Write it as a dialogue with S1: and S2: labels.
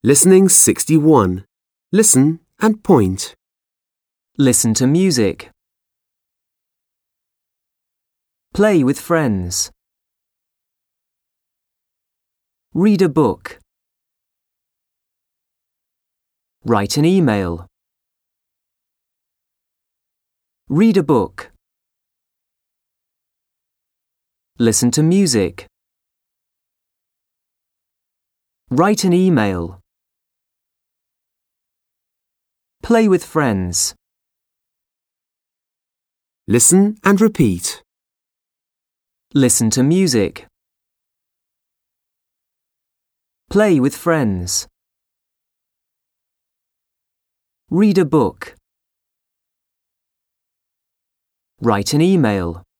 S1: Listening 61. Listen and point.
S2: Listen to music. Play with friends. Read a book. Write an email. Read a book. Listen to music. Write an email. Play with friends.
S1: Listen and repeat.
S2: Listen to music. Play with friends. Read a book. Write an email.